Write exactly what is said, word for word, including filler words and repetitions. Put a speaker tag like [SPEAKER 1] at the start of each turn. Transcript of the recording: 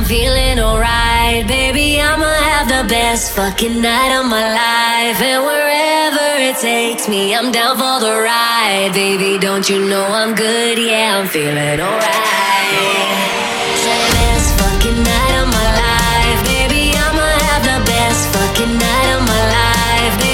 [SPEAKER 1] I'm feeling alright. Baby, I'ma have the best fucking night of my life. And wherever it takes me, I'm down for the ride. Baby, don't you know I'm good? Yeah, I'm feeling alright. Say best fucking night of my life. Baby, I'ma have the best fucking night of my life. Baby,